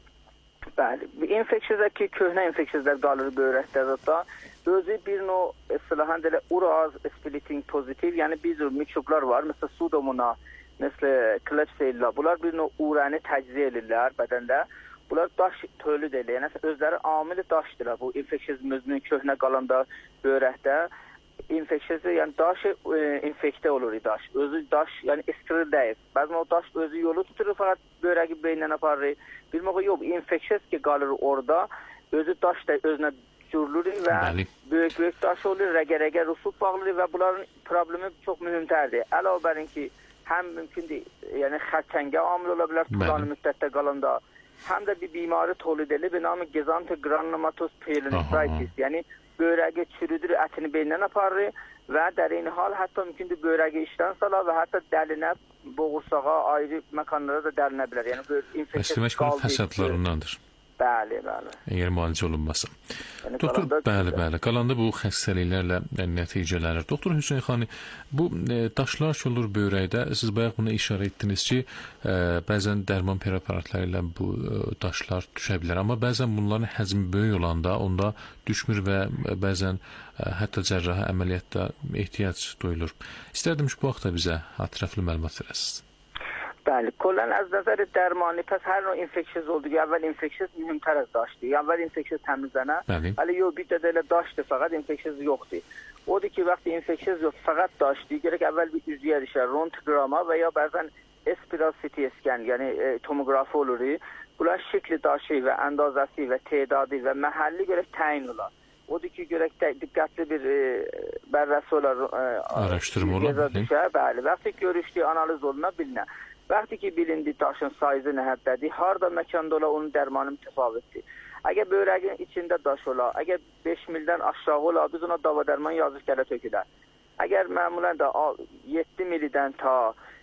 Bəli, infeksiyada ki, köhnə infeksiyalar qalır börəkdə da, özü bir növ istilahan deyilə uraz splitting pozitiv, yəni bir növ mikroblar var, məsələn sudomona, mesela Klebsiella, bunlar bir növ urəni təcziyə edirlər bədəndə. Bunlar daş tölü deyirlər. Yəni özləri amili daşdırlar. Bu infeksiya özünün köhnə qalanda börəkdə infeksiya, yəni daş infektə olur daş. Özü daş, yəni steril deyil. Bəzən o daş özü yolu tuturur, fəqət börəyi beyindən aparır. Bilmək yox, infeksiya ki qalır orada, özü daş da özünə cürlür və böyük daş olur, rəqə rusub bağlıdır və bunların problemi çox mühümdərdir. Əlavə ki, həm mümkündür, yəni xərçəngə amil ola bilər tutanı müddətdə qalanda, həm də bir bimari tolid edilir, bir namı gezantı granulomatoz pyelonefritis, yəni börəyi çürüdür, ətini beynindən aparır və dərin hal hətta mümkündür börəyi işdən salar və hətta dəlinə, boğursağa, ayrı məkanlara da dəlinə bilər. Yəni infeksiya qaldığı fəsadlarındandır. Bəli, bəli. Əgər müalicə olunmasa. Doktor, bəli, qalanda bu xəstəliklərlə nəticələnir. Doktor Hüseyn xani, bu daşlar ki olur börəkdə, siz bayaq buna işarə etdiniz ki, bəzən dərman preparatları ilə bu daşlar düşə bilər, amma bəzən bunların həcmi böyük olanda onda düşmür və bəzən hətta cərrahi əməliyyatda ehtiyac duyulur. İstərdim ki, bu haqda bizə ətraflı məlumat verəsiniz. Bəli, kolən az nəzər dərmanı, pəs hər növ infeksiya oldu ki, əvvəl infeksiya mühümtər az daşdır. Əvvəl infeksiya təmizlənə, hələ yox, bir də elə daşdır, fəqət infeksiya yoxdur. Odur ki, vaxtı infeksiya yox, fəqət daşdır, gerək əvvəl bir üzüyə düşər, röntgrama və ya bəzən espiral CT scan, yəni tomografi olur. Bunlar şəkli daşı və əndazəsi və tedadı və məhəlli görək təyin olar. Odur ki, görək diqqətli bir bərrəsi olar, araşdırma olar. Bəli, vaxtı görüşdüyü analiz oluna bilinə. Vaxtı ki, bilindi daşın sayızı nəhəddədir, harada məkanda ola, onun dərmanı mütəfavitdir. Əgər börəyin içində daş ola, əgər 5 mildən aşağı ola, biz ona dava dərman yazıq gələ tökülər. Əgər məmulən də 7 milidən ta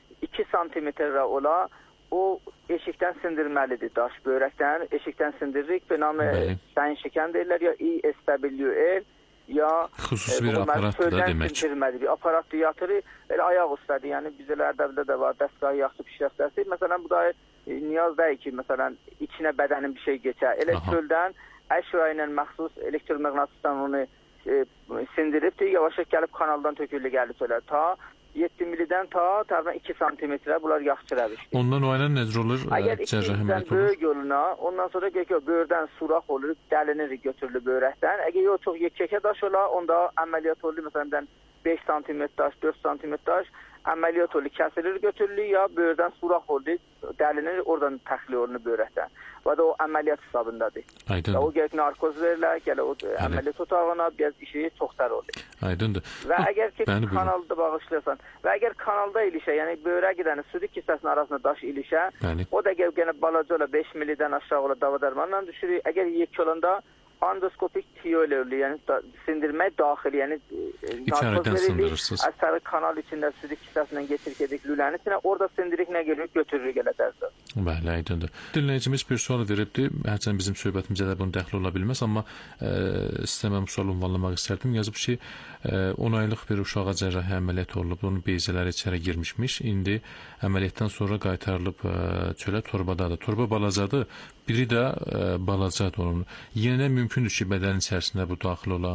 2 santimetrə ola, o eşikdən sindirməlidir daş. Börəkdən eşikdən sindiririk, benamı sən şikən deyirlər, ya İSWL, ya xüsusi bir aparatdır da demək. Bir aparatdır yatırı, elə ayaq üstədir. Yəni bizlərdə də var, dəstgahı yaxşı pişirəstəsi. Məsələn, bu da niyaz deyil ki, məsələn, içinə bədənin bir şey geçər. Elə çöldən əşya ilə məxsus elektroməqnatisdən onu sindiribdir, yavaş-yavaş gəlib kanaldan tökülü gəlib elə. Ta 7 millidən ta təxminən 2 santimetrə bunlar yaxçıramışdır. Ondan o ilə necə olur? Əgər Cərrahi əməliyyat olur? böyük yoluna, ondan sonra böyürdən suraq olur, dəlinir, götürülür böyrəkdən. Əgər yox çox yekəkə daş ola, onda əməliyyat olur, məsələn 5 santimetr daş, 4 santimetr daş əməliyyat olur, kəsilir, götürülür, ya böyürdən suraq olur, dəlinir, oradan təxliyə olunur böyrəkdən. Və də o əməliyyat hesabındadır. Aydındır. O gələk narkoz verirlər, gələ o əməliyyat otağına biraz işi çox tər olur. Aydındır. Və əgər ki kanalda bağışlıyorsan və əgər kanalda ilişə, yəni böyrə gedəni sürük hissəsinin arasında daş ilişə, o da gəlib balaca ola 5 millidən aşağı ola dava dərmanla düşürük. Əgər yek olanda endoskopik tiyo ilə ölür, yəni sindirmək daxili, yəni İçəridən sındırırsınız. Əsəri kanal içində sürük hissəsindən geçirik lülənin içinə, orada sindirik nə gəlir, götürürük elə dərsə. Bəli, aydındır. Dinləyicimiz bir sual veribdir, hərçənd bizim söhbətimizə də bunun dəxli ola bilməz, amma istəməm sual ünvanlamaq istərdim. Yazıb ki, 10 aylıq bir uşağa cərrahi əməliyyat olunub, onun beyzələri içəri girmişmiş, indi əməliyyatdan sonra qaytarılıb çölə torbadadır. Torba balacadır, biri də balacadır onun. Yenə mümkündür ki, bədənin içərisində bu daxil ola?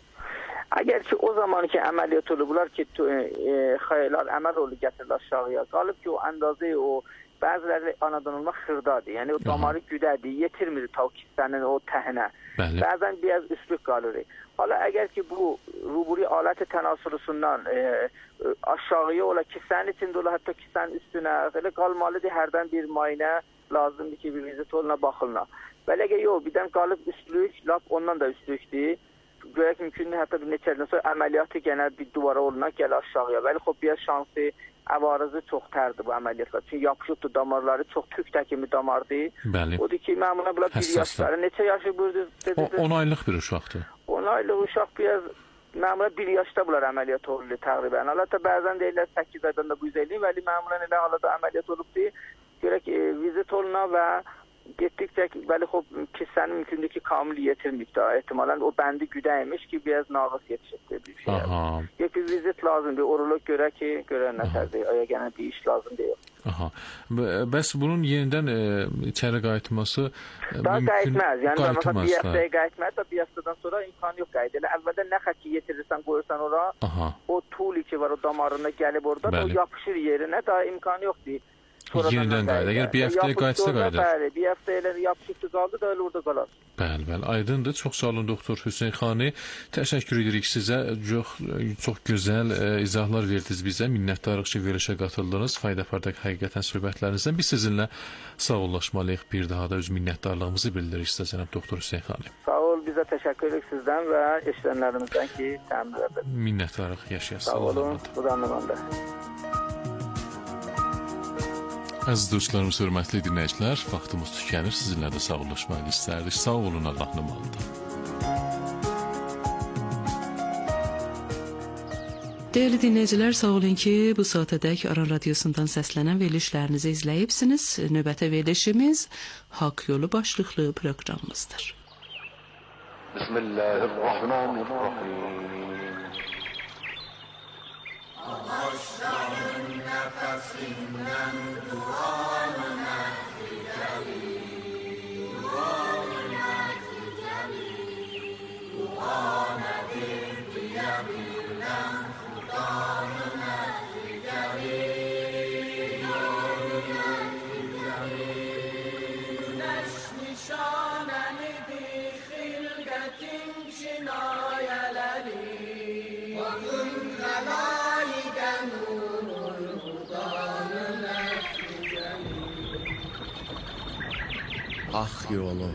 Əgər ki o zaman ki əməliyyat olublar ki, xəyallar əməl olub gətirirlər aşağıya, qalıb ki o əndazə o bəziləri anadan olmaq xırdadır. Yəni o damarı güdədir, yetirmir ta kisənin o təhinə. Bəzən biraz üstlük qalır. Hala əgər ki bu ruburi aləti tənasürüsündən aşağıya ola, kisənin içində ola, hətta kisənin üstünə elə qalmalıdır, hərdən bir müayinə lazımdır ki, bir vizit oluna baxılına. Belə ki, yox, birdən qalıb üstlük, lap ondan da üstlükdür. Görək mümkündür, hətta bir neçə ildən sonra əməliyyatı genel bir duvara oluna gələ aşağıya. Bəli, xob, biraz şansı, əvarızı çox tərdir bu əməliyyatlar. Çünki yapışıbdır damarları, çox tük təkimi damardır. Bəli. Odur ki, mən buna bir yaşları, neçə yaşı buyurdu? 10 aylıq bir uşaqdır. 10 aylıq uşaq biraz, mən buna 1 yaşda bunlar əməliyyat olurdu təqribən. Hatta bəzən deyirlər 8 aydan da bu izləyir, vəli mən buna elə halada əməliyyat olubdur. Görək vizit oluna və getdikcə bəli xob kisənin mümkündür ki kamil yetirməyib də ehtimalən o bəndi güdəymiş ki biraz nağız yetişibdir bir şey. Bir vizit lazımdır, urolog görə ki görən nətərdir, yəni bir iş lazım deyil. Aha. Bəs bunun yenidən içəri qayıtması mümkün qayıtmaz. Yəni qayıtmaz. Bir həftəyə qayıtmaz da bir həftədən sonra imkan yox qayıt. Elə əvvəldən nə xəki yetirirsən, qoyursan ora, o tuli ki var o damarına gəlib orada, o yapışır yerinə, daha imkan yoxdur. Yenidən qayıdır. Əgər bir həftəyə qayıtsa qayıdır. Bəli, bir həftə elə yapışıqdı qaldı da elə orada qalar. Bəli, aydındır. Çox sağ olun doktor Hüseyn xani. Təşəkkür edirik sizə. Çox gözəl izahlar verdiniz bizə. Minnətdarıq ki, verilişə qatıldınız. Fayda apardıq həqiqətən söhbətlərinizdən. Biz sizinlə sağollaşmalıyıq. Bir daha da öz minnətdarlığımızı bildiririk sizə cənab doktor Hüseyn xani. Sağ ol, bizə təşəkkür edirik sizdən və eşidənlərimizdən ki, təmin edək. Minnətdarıq, yaşayasınız. Sağ olun, bu da anlamanda. Əziz dostlarımız, hörmətli dinləyicilər, vaxtımız tükənir, sizinlə də sağollaşmaq istərdik. Sağ olun, Allah namalıdır. Dəyərli dinləyicilər, sağ olun ki, bu saatədək Aran Radiosundan səslənən verilişlərinizi izləyibsiniz. Növbəti verilişimiz Haqq Yolu başlıqlı proqramımızdır. Bismillahirrahmanirrahim. Başların nefesinden duanına fidelim, duanına fidelim, duanedir diyebilmem, Kur'an'ına fidelim, duanına fidelim. Güneş nişanenidir hilgetin çinayeleri, vakın helaliden Hak yolu.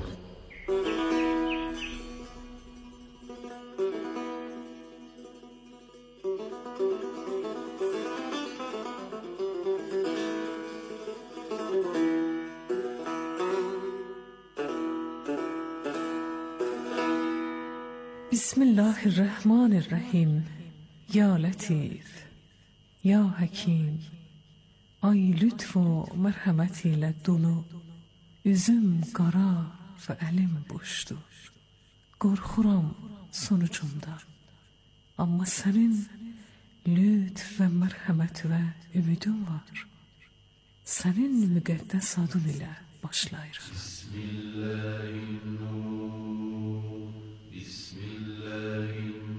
Bismillahirrahmanirrahim. Ya Latif, Ya Hakim, ay lütf و merhamet ile dolu, üzüm qara və əlim boşdur. Qorxuram sonucumda, amma sənin lütf və mərhəmət və ümidim var. Sənin müqəddəs adın ilə başlayırıq. Bismillahirrahmanirrahim.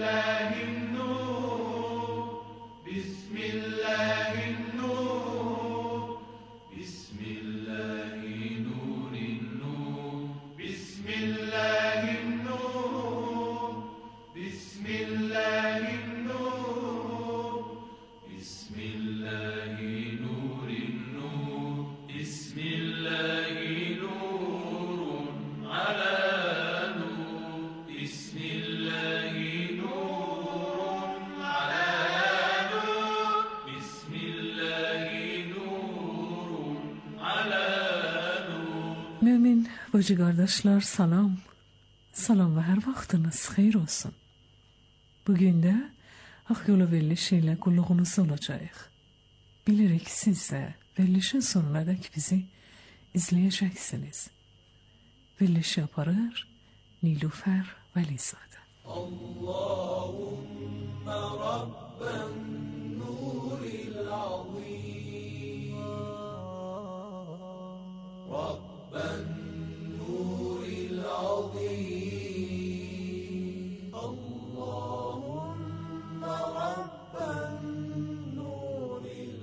Mümin bacı kardeşler salam. Salam ve her vaxtınız xeyir olsun. Bugün de Hak Yolu verilişiyle kulluğunuzda olacağıq. Bilirik siz de verilişin sonuna dek bizi izleyeceksiniz. Verilişi yaparır Nilüfer Velizade. Allahümme Rabben nuril azim Rabben nuril azim Allahümme Rabben nuril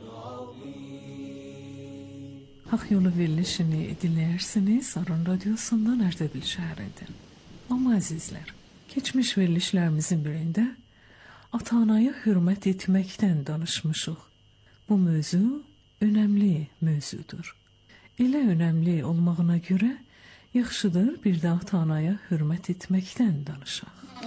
azim. Hak Yolu verilişini dinleyersiniz Arun Radyosu'ndan Erdebil şehrinden. Ama azizler, geçmiş verilişlerimizin birinde ata-anaya hürmet etmekten danışmışıq. Bu mövzu önemli mövzudur. Elə önemli olmağına göre yaxşıdır bir de ata-anaya hürmet etmekten danışaq.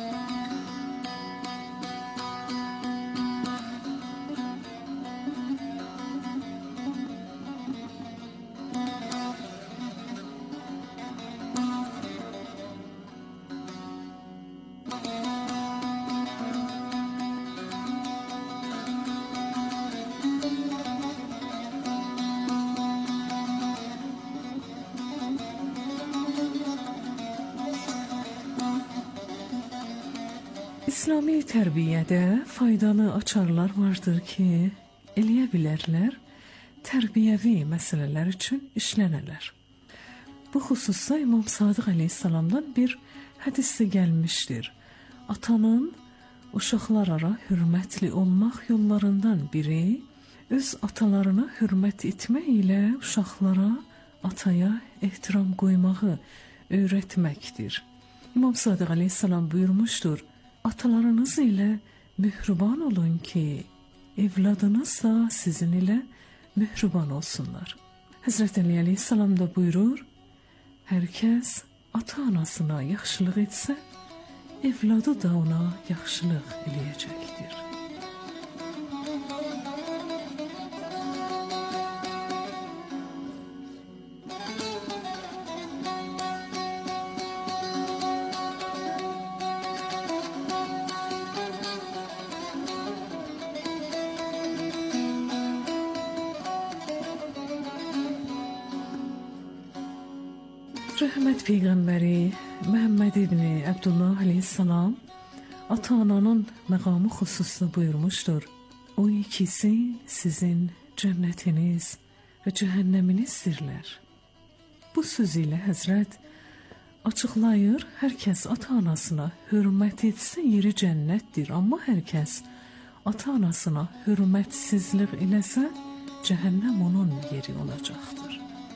İslami tərbiyədə faydalı açarlar vardır ki, eləyə bilərlər, tərbiyəvi məsələlər üçün işlənələr. Bu xüsusda İmam Sadiq Aleyhisselam'dan bir hədisdə gəlmişdir. Atanın uşaqlara hürmətli olmaq yollarından biri, öz atalarına hürmət etmək ilə uşaqlara, ataya ehtiram qoymağı öyrətməkdir. İmam Sadiq Aleyhisselam buyurmuşdur, atalarınız ile mühriban olun ki evladınız da sizin ile mühriban olsunlar. Hazreti Ali Aleyhisselam da buyurur, herkes ata-anasına yaxşılıq etsə, evladı da ona yaxşılıq eləyəcəkdir. Rəhmət Peyğəmbəri Məhəmməd ibn Əbdullah Aleyhisselam ata-ananın məqamı xüsusunda buyurmuşdur. O ikisi sizin cənnətiniz və cəhənnəminizdirlər. Bu söz ilə Həzrət açıqlayır, hər kəs ata-anasına hürmət etsə yeri cənnətdir, amma hər kəs ata-anasına hürmətsizlik eləsə cəhənnəm onun yeri olacaqdır.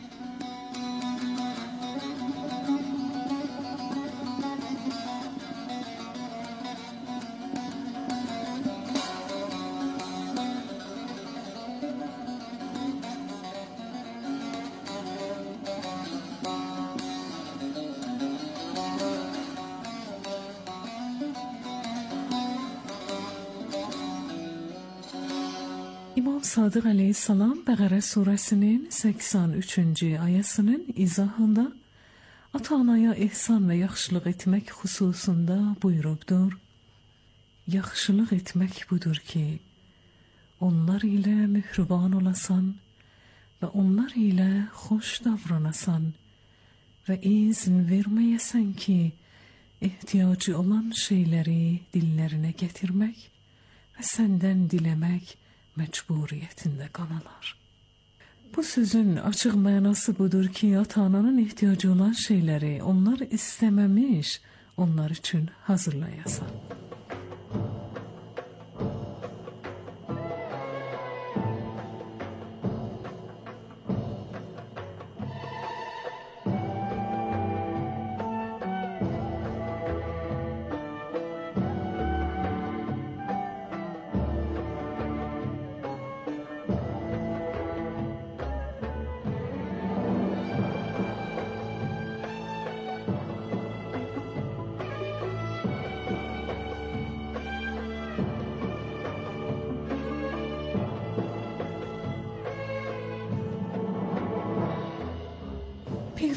İmam Sadiq Aleyhisselam Bəqərə surəsinin 83-cü ayəsinin izahında ata-anaya ehsan və yaxşılıq etmək xüsusunda buyurubdur. Yaxşılıq etmək budur ki, onlar ilə mühriban olasan və onlar ilə xoş davranasan və izin verməyəsən ki, ehtiyacı olan şeyləri dillərinə gətirmək və səndən diləmək məcburiyyətində qalalar. Bu sözün açıq mənası budur ki, ata-ananın ehtiyacı olan şeyləri onlar istəməmiş, onlar üçün hazırlayasan.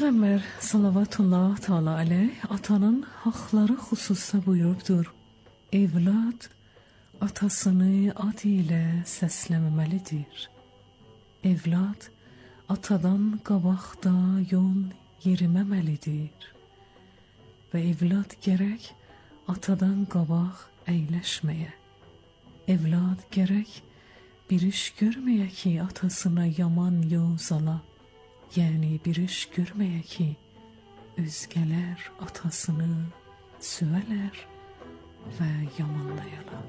Peyğəmbər salavatullah teala aleyh atanın haqları xüsusda buyurubdur. Evlad atasını ad ilə səsləməməlidir. Evlad atadan qabaqda yol yeriməməlidir. Və evlad gərək atadan qabaq əyləşməyə. Evlad gərək bir iş görməyə ki, atasına yaman yol sala. Yəni bir iş görməyə ki, özgələr atasını süvələr və yamanlayalar.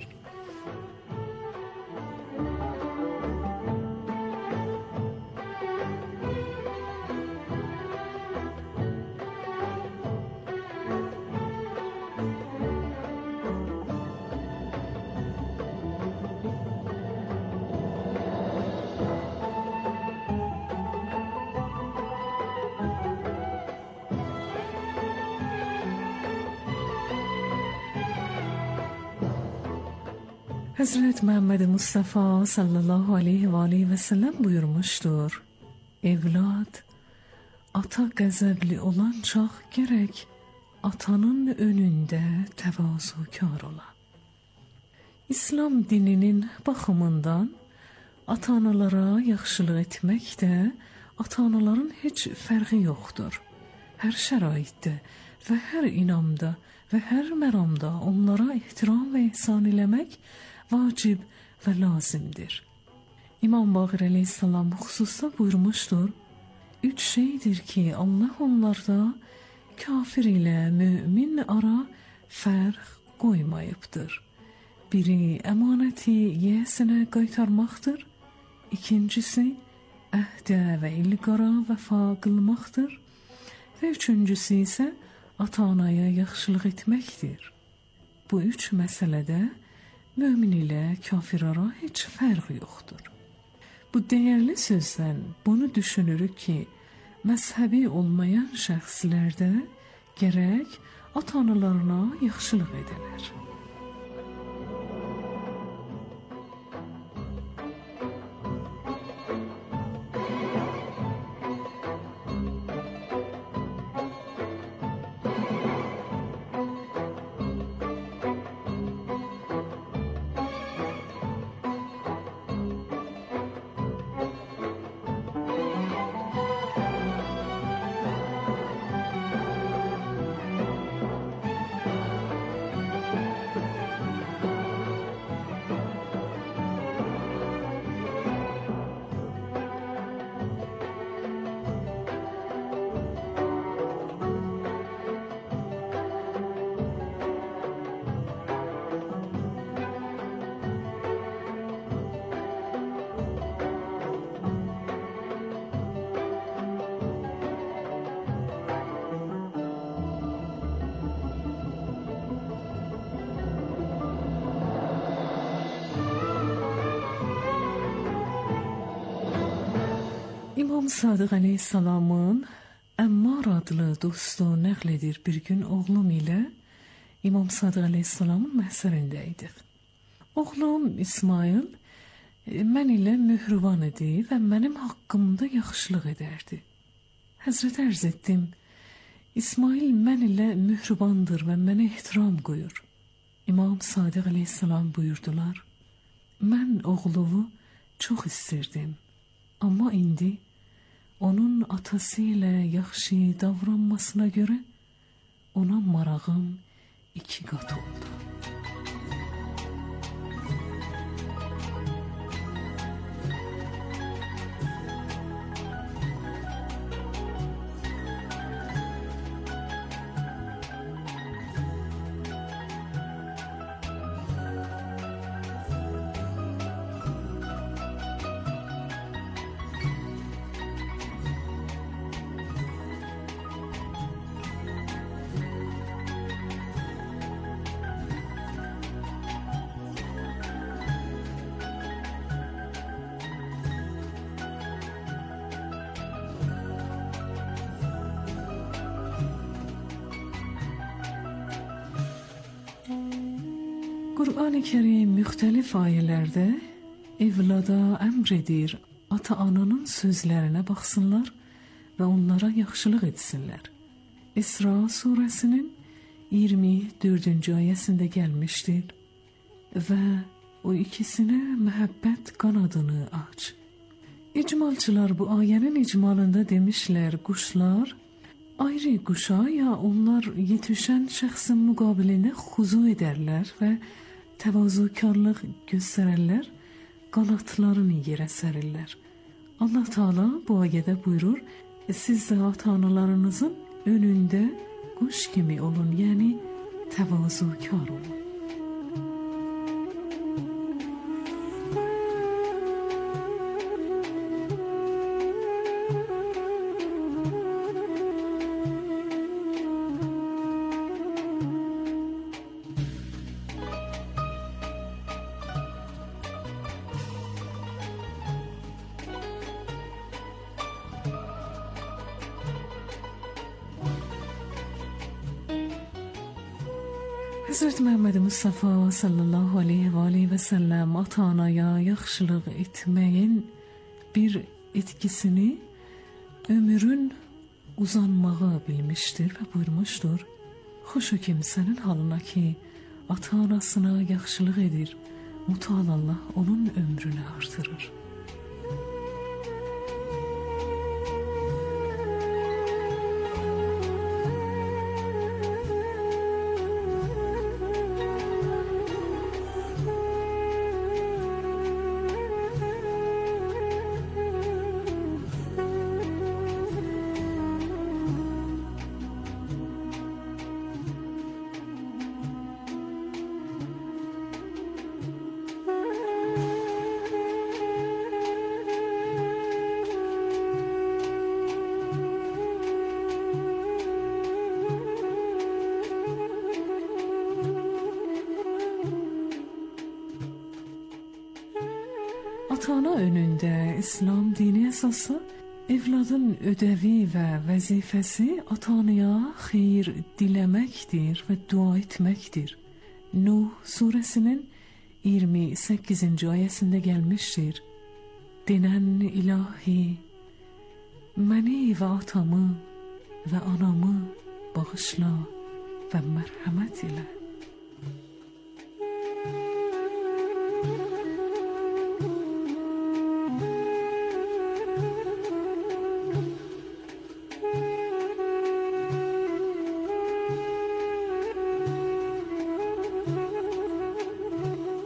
Hazret Muhammed Mustafa sallallahu aleyhi ve sellem buyurmuştur. Evlad, ata qəzəbli olan çağ gərək atanın önündə təvazukar ola. İslam dininin baxımından ata-analara yaxşılıq etməkdə ata-anaların heç fərqi yoxdur. Hər şəraitdə və hər inamda və hər məramda onlara ehtiram və ihsan eləmək vacib və lazımdır. İmam Baqir aleyhissalam bu xüsusda buyurmuşdur. 3 şeydir ki, Allah onlarda kafir ilə mümin ara fərq qoymayıbdır. Biri əmanəti yiyəsinə qaytarmaqdır. İkincisi əhdə və ilqara vəfa qılmaqdır. Və üçüncüsü isə ata-anaya yaxşılıq etməkdir. Bu 3 məsələdə mömin ilə kafir ara heç fərq yoxdur. Bu dəyərli sözdən bunu düşünürük ki, məzhəbi olmayan şəxslərdə gərək ata-analarına yaxşılıq edələr. İmam Sadıq aleyhissalamın Əmmar adlı dostu nəql edir. Bir gün oğlum ilə İmam Sadıq aleyhissalamın məhsərindəydik. Oğlum İsmail mən ilə mührvan idi və mənim haqqımda yaxşılıq edərdi. Həzrət ərz etdim, İsmail mən ilə mührvandır və mənə ehtiram qoyur. İmam Sadıq aleyhissalam buyurdular, mən oğlumu çox istirdim, amma indi onun atası ilə yaxşı davranmasına görə ona marağım 2 qat oldu. Qur'an-ı Kerim müxtəlif ayələrdə evlada əmr edir, ata-ananın sözlərinə baxsınlar və onlara yaxşılıq etsinlər. İsra surəsinin 24-cü ayəsində gəlmişdir və o ikisinə məhəbbət qanadını aç. İcmalçılar bu ayənin icmalında demişlər, quşlar ayrı quşa ya onlar yetişən şəxsin müqabilində xuzu edərlər və təvazökarlıq göstərərlər, qanatlarını yerə sərirlər. Allah Teala bu ayədə buyurur, siz də ata-analarınızın önündə quş kimi olun, yəni təvazökar olun. Həzrət Məhəmməd Mustafa sallallahu aleyhi və aleyhi və səlləm ata-anaya yaxşılıq etməyin bir etkisini ömrün uzanmağı bilmişdir və buyurmuşdur. Xoş o kimsənin halına ki, ata-anasına yaxşılıq edir, Mütəal Allah onun ömrünü artırır. Ata-ana önündə İslam dini əsası evladın ödəvi və vəzifəsi ata-anaya xeyir diləməkdir və dua etməkdir. Nuh surəsinin 28-ci ayəsində gəlmişdir. Denən ilahi, məni və atamı və anamı bağışla və mərhəmət ilə.